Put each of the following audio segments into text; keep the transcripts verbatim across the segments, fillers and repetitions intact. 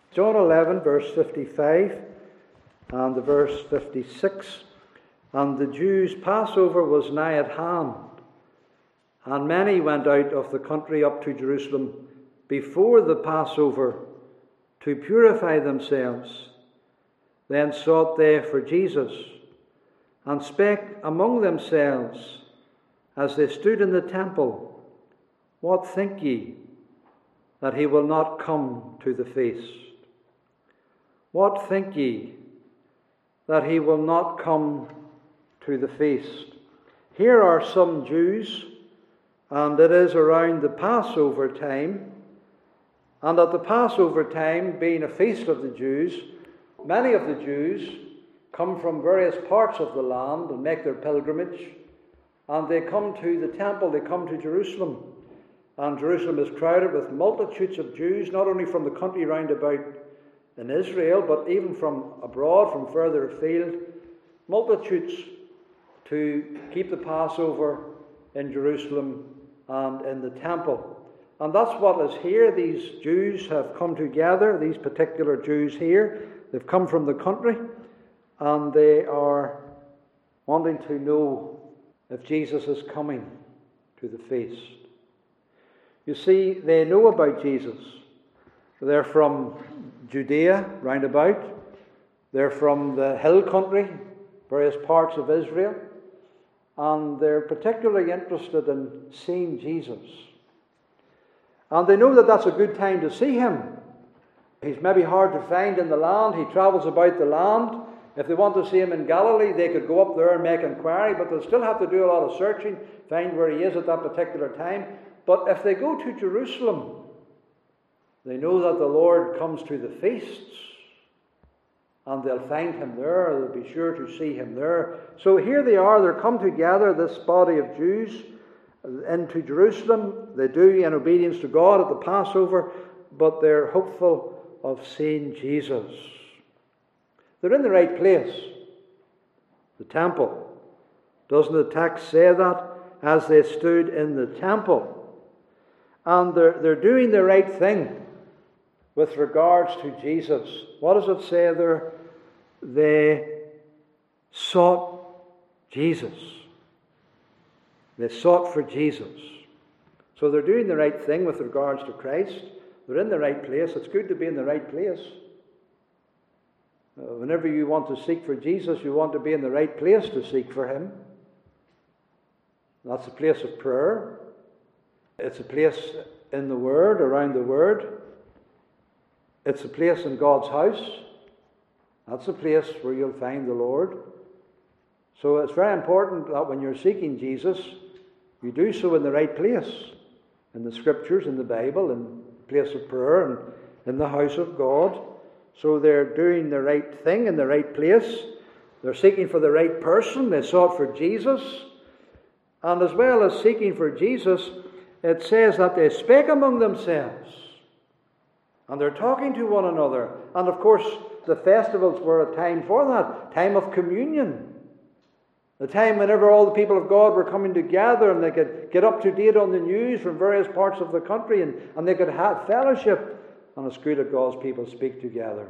John eleven, verse fifty-five, and the verse fifty-six. And the Jews' Passover was nigh at hand, and many went out of the country up to Jerusalem before the Passover to purify themselves. Then sought they for Jesus, and spake among themselves as they stood in the temple, What think ye, that he will not come to the feast? What think ye, that he will not come to the feast? Here are some Jews, and it is around the Passover time. And at the Passover time, being a feast of the Jews, many of the Jews come from various parts of the land and make their pilgrimage. And they come to the temple, they come to Jerusalem. And Jerusalem is crowded with multitudes of Jews, not only from the country round about in Israel, but even from abroad, from further afield. Multitudes to keep the Passover in Jerusalem and in the temple. And that's what is here. These Jews have come together, these particular Jews here. They've come from the country, and they are wanting to know if Jesus is coming to the feast. You see, they know about Jesus. They're from Judea, round about. They're from the hill country, various parts of Israel. And they're particularly interested in seeing Jesus. And they know that that's a good time to see him. He's maybe hard to find in the land. He travels about the land. If they want to see him in Galilee, they could go up there and make inquiry, but they'll still have to do a lot of searching, find where he is at that particular time. But if they go to Jerusalem, they know that the Lord comes to the feasts, and they'll find him there. They'll be sure to see him there. So here they are. They're come together, this body of Jews, into Jerusalem. They do in obedience to God at the Passover, but they're hopeful of seeing Jesus. They're in the right place, the temple. Doesn't the text say that? As they stood in the temple. And they're, they're doing the right thing with regards to Jesus. What does it say there? They sought Jesus. They sought for Jesus. So they're doing the right thing with regards to Christ. They're in the right place. It's good to be in the right place. Uh, whenever you want to seek for Jesus, you want to be in the right place to seek for him. That's a place of prayer. It's a place in the Word, around the Word. It's a place in God's house. That's a place where you'll find the Lord. So it's very important that when you're seeking Jesus, you do so in the right place. In the Scriptures, in the Bible, in the place of prayer, and in the house of God. So they're doing the right thing in the right place. They're seeking for the right person. They sought for Jesus. And as well as seeking for Jesus, it says that they spake among themselves. And they're talking to one another. And of course, the festivals were a time for that. Time of communion. The time whenever all the people of God were coming together and they could get up to date on the news from various parts of the country, and, and they could have fellowship. And it's good that God's people speak together.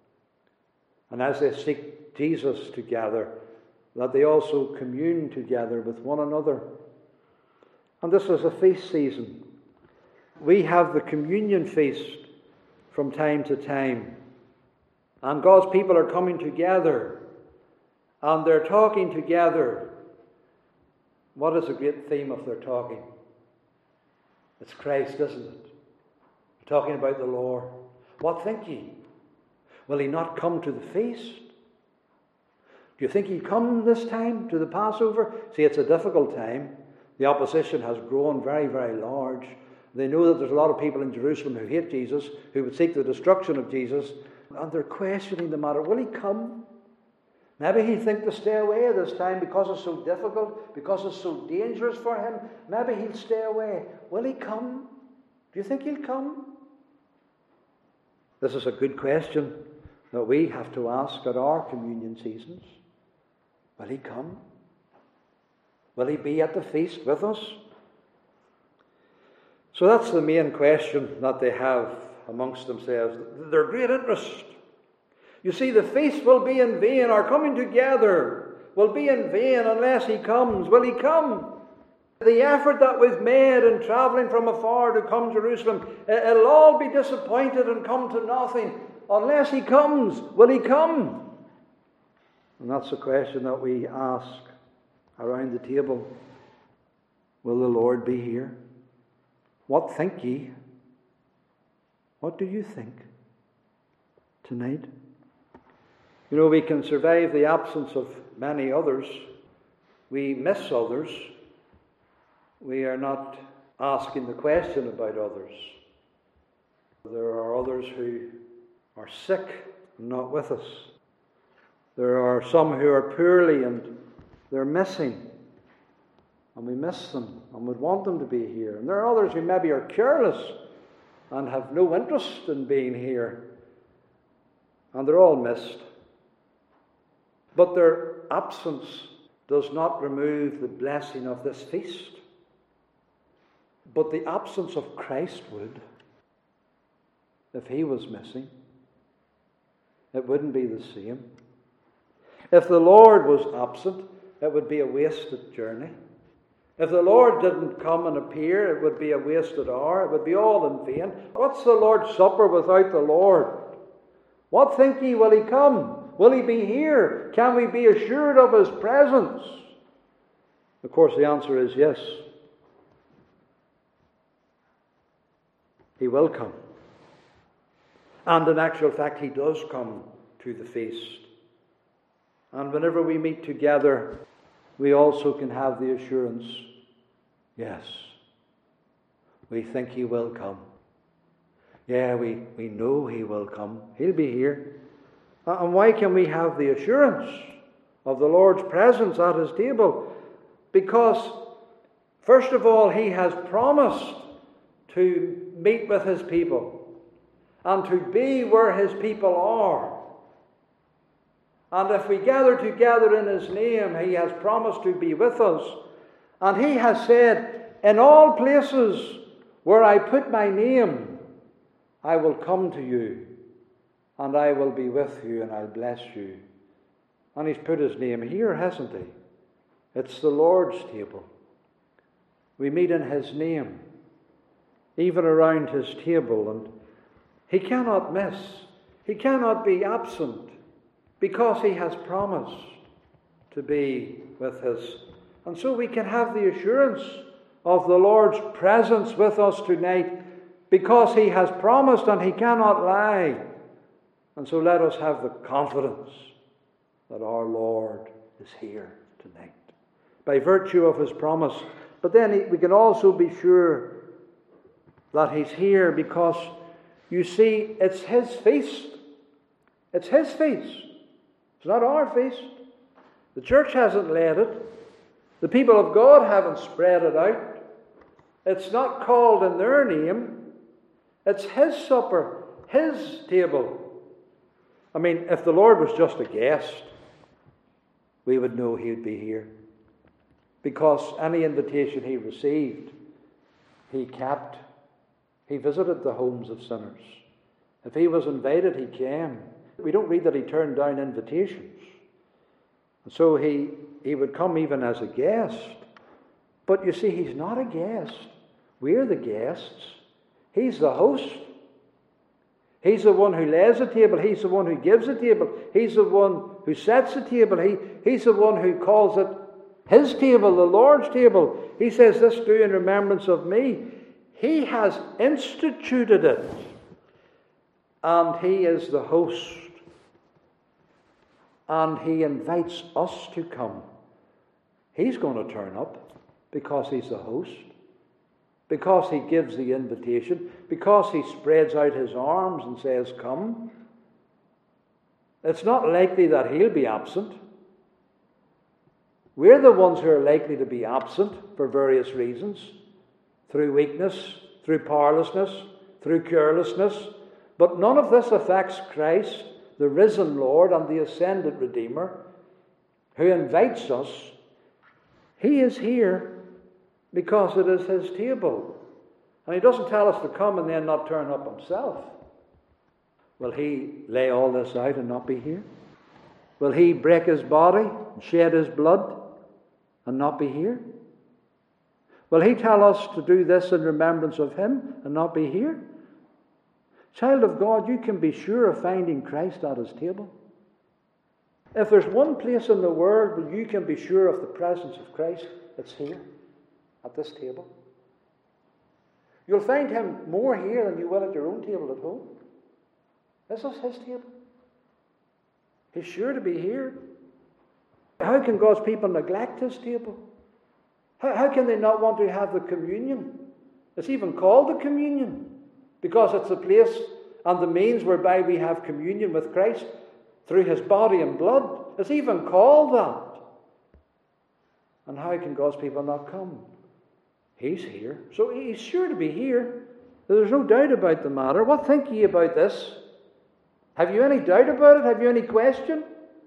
And as they seek Jesus together, that they also commune together with one another. And this is a feast season. We have the communion feast from time to time. And God's people are coming together. And they're talking together. What is the great theme of their talking? It's Christ, isn't it? They're talking about the Lord. What think ye? Will he not come to the feast? Do you think he'll come this time to the Passover? See, it's a difficult time. The opposition has grown very, very large. They know that there's a lot of people in Jerusalem who hate Jesus, who would seek the destruction of Jesus, and they're questioning the matter. Will he come? Maybe he'll think to stay away this time because it's so difficult, because it's so dangerous for him. Maybe he'll stay away. Will he come? Do you think he'll come? This is a good question that we have to ask at our communion seasons. Will he come? Will he be at the feast with us? So that's the main question that they have amongst themselves their great interest. You see, the feast will be in vain, our coming together will be in vain unless he comes. Will he come? The effort that we've made in travelling from afar to come to Jerusalem, it'll all be disappointed and come to nothing unless he comes. Will he come? And that's the question that we ask around the table. Will the Lord be here? What think ye? What do you think tonight? You know, we can survive the absence of many others. We miss others. We are not asking the question about others. There are others who are sick and not with us. There are some who are poorly and they're missing. And we miss them and would want them to be here. And there are others who maybe are careless and have no interest in being here. And they're all missed. But their absence does not remove the blessing of this feast. But the absence of Christ would. If he was missing, it wouldn't be the same. If the Lord was absent, it would be a wasted journey. If the Lord didn't come and appear, it would be a wasted hour. It would be all in vain. What's the Lord's Supper without the Lord? What think ye, will he come? Will he be here? Can we be assured of his presence? Of course, the answer is yes. He will come. And in actual fact, he does come to the feast. And whenever we meet together, we also can have the assurance, yes, we think he will come. Yeah, we, we know he will come. He'll be here. And why can we have the assurance of the Lord's presence at his table? Because, first of all, he has promised to meet with his people and to be where his people are. And if we gather together in his name, he has promised to be with us. And he has said, in all places where I put my name, I will come to you, and I will be with you, and I'll bless you. And he's put his name here, hasn't he? It's the Lord's table. We meet in his name, even around his table, and he cannot miss. He cannot be absent, because he has promised to be with us. And so we can have the assurance of the Lord's presence with us tonight, because he has promised and he cannot lie. And so let us have the confidence that our Lord is here tonight, by virtue of his promise. But then we can also be sure that he's here because, you see, it's his feast. It's his feast. It's not our feast. The church hasn't led it. The people of God haven't spread it out. It's not called in their name. It's his supper, his table. I mean, if the Lord was just a guest, we would know he would be here. Because any invitation he received, he kept. He visited the homes of sinners. If he was invited, he came. We don't read that he turned down invitations. And so he, he would come even as a guest. But you see, he's not a guest. We're the guests. He's the host. He's the one who lays the table. He's the one who gives the table. He's the one who sets the table. He, he's the one who calls it his table, the Lord's table. He says, this do in remembrance of me. He has instituted it. And he is the host. And he invites us to come. He's going to turn up because he's the host. Because he gives the invitation. Because he spreads out his arms and says, come. It's not likely that he'll be absent. We're the ones who are likely to be absent for various reasons. Through weakness, through powerlessness, through carelessness. But none of this affects Christ, the risen Lord and the ascended Redeemer, who invites us. He is here because it is his table. And he doesn't tell us to come and then not turn up himself. Will he lay all this out and not be here? Will he break his body and shed his blood and not be here? Will he tell us to do this in remembrance of him and not be here? Child of God, you can be sure of finding Christ at his table. If there's one place in the world where you can be sure of the presence of Christ, it's here, at this table. You'll find him more here than you will at your own table at home. This is his table. He's sure to be here. How can God's people neglect his table? How, how can they not want to have the communion? It's even called the communion because it's the place and the means whereby we have communion with Christ through his body and blood. It's even called that. And how can God's people not come? He's here. So he's sure to be here. There's no doubt about the matter. What think ye about this? Have you any doubt about it? Have you any question?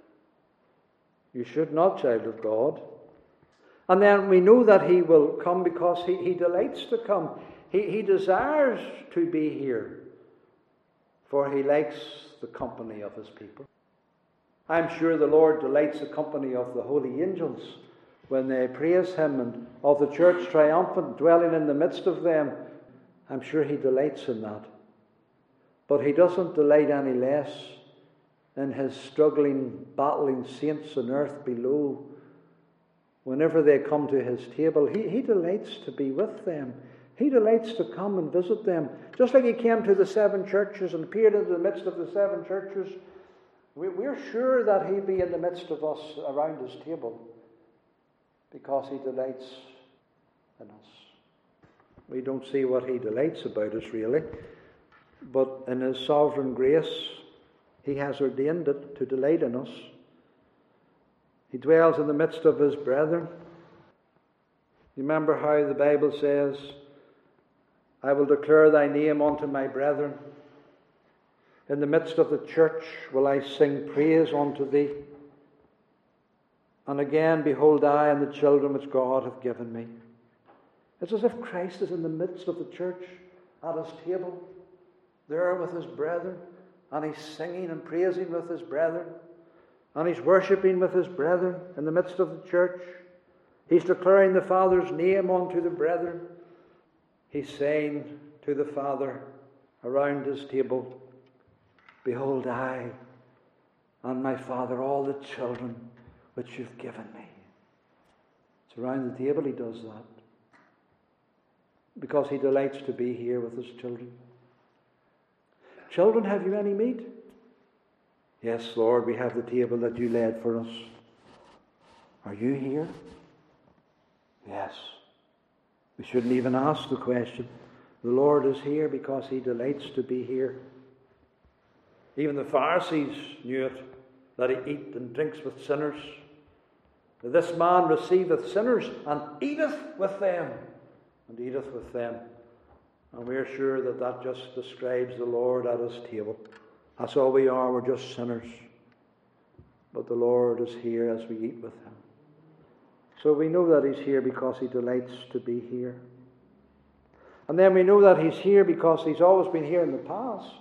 You should not, child of God. And then we know that he will come because he, he delights to come. He, he desires to be here, for he likes the company of his people. I'm sure the Lord delights the company of the holy angels when they praise him, and of the church triumphant dwelling in the midst of them. I'm sure he delights in that. But he doesn't delight any less in his struggling, battling saints on earth below. Whenever they come to his table, he, he delights to be with them. He delights to come and visit them. Just like he came to the seven churches and appeared in the midst of the seven churches, we, we're sure that he'll be in the midst of us around his table because he delights in us. We don't see what he delights about us, really. But in his sovereign grace, he has ordained it to delight in us. He dwells in the midst of his brethren. Remember how the Bible says, I will declare thy name unto my brethren. In the midst of the church will I sing praise unto thee. And again, behold, I and the children which God hath given me. It's as if Christ is in the midst of the church at his table, there with his brethren, and he's singing and praising with his brethren, and he's worshipping with his brethren in the midst of the church. He's declaring the Father's name unto the brethren. He's saying to the Father around his table, behold, I and my Father, all the children which you've given me. It's around the table he does that, because he delights to be here with his children. Children, have you any meat? Yes, Lord, we have the table that you laid for us. Are you here? Yes. We shouldn't even ask the question. The Lord is here because he delights to be here. Even the Pharisees knew it, that he eat and drinks with sinners. This man receiveth sinners and eateth with them, and eateth with them. And we're sure that that just describes the Lord at his table. That's all we are, we're just sinners. But the Lord is here as we eat with him. So we know that he's here because he delights to be here. And then we know that he's here because he's always been here in the past.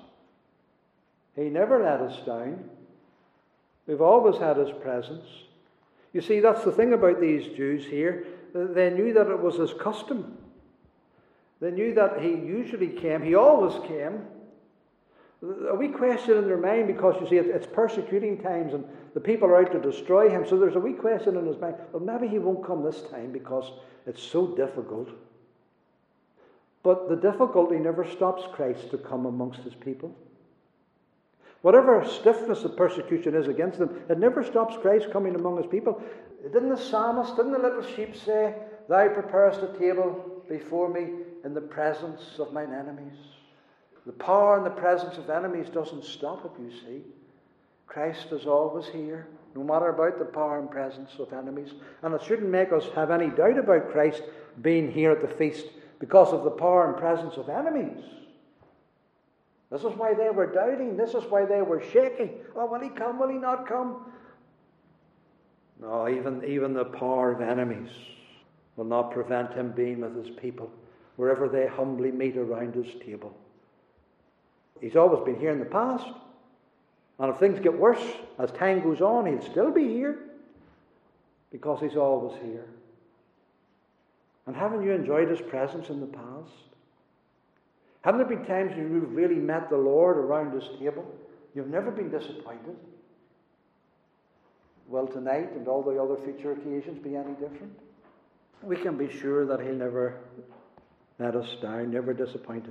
He never let us down. We've always had his presence. You see, that's the thing about these Jews here. They knew that it was his custom. They knew that he usually came. He always came. A wee question in their mind, because you see, it's persecuting times and the people are out to destroy him. So there's a wee question in his mind. Well, maybe he won't come this time because it's so difficult. But the difficulty never stops Christ to come amongst his people. Whatever stiffness the persecution is against them, it never stops Christ coming among his people. Didn't the psalmist, didn't the little sheep say, thou preparest a table before me in the presence of mine enemies? The power and the presence of enemies doesn't stop it, you see. Christ is always here, no matter about the power and presence of enemies. And it shouldn't make us have any doubt about Christ being here at the feast because of the power and presence of enemies. This is why they were doubting. This is why they were shaking. Oh, will he come? Will he not come? No, even, even the power of enemies will not prevent him being with his people wherever they humbly meet around his table. He's always been here in the past. And if things get worse, as time goes on, he'll still be here. Because he's always here. And haven't you enjoyed his presence in the past? Haven't there been times when you've really met the Lord around his table? You've never been disappointed. Will tonight and all the other future occasions be any different? We can be sure that he'll never let us down, never disappointed.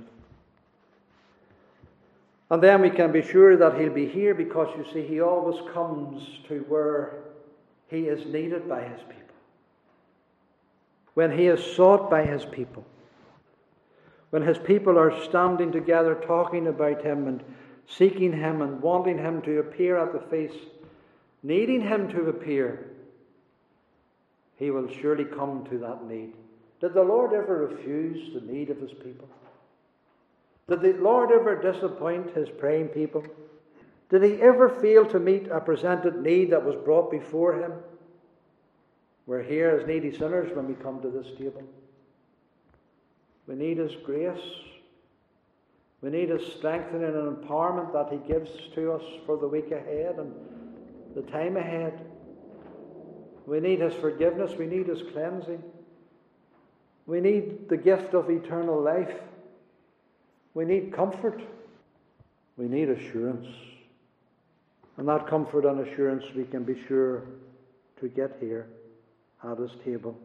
And then we can be sure that he'll be here because, you see, he always comes to where he is needed by his people. When he is sought by his people. When his people are standing together talking about him and seeking him and wanting him to appear at the feast, needing him to appear, he will surely come to that need. Did the Lord ever refuse the need of his people? Did the Lord ever disappoint his praying people? Did he ever fail to meet a presented need that was brought before him? We're here as needy sinners when we come to this table. We need his grace. We need his strengthening and empowerment that he gives to us for the week ahead and the time ahead. We need his forgiveness. We need his cleansing. We need the gift of eternal life. We need comfort. We need assurance. And that comfort and assurance we can be sure to get here at his table.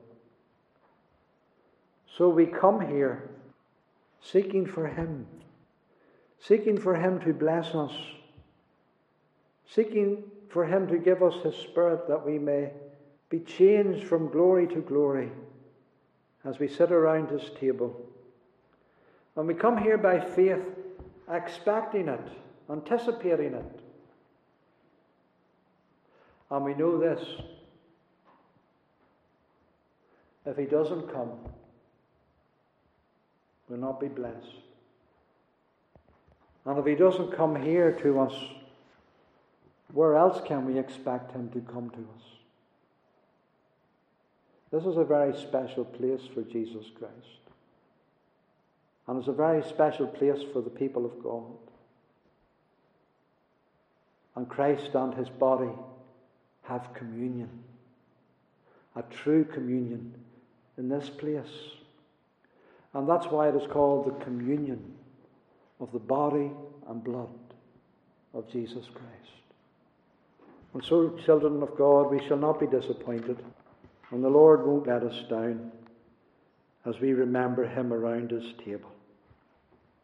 So we come here seeking for him. Seeking for him to bless us. Seeking for him to give us his Spirit that we may be changed from glory to glory as we sit around his table. And we come here by faith, expecting it, anticipating it. And we know this: if he doesn't come, we'll not be blessed. And if he doesn't come here to us, where else can we expect him to come to us? This is a very special place for Jesus Christ. And it's a very special place for the people of God. And Christ and his body have communion, a true communion in this place. And that's why it is called the communion of the body and blood of Jesus Christ. And so, children of God, we shall not be disappointed, and the Lord won't let us down as we remember him around his table.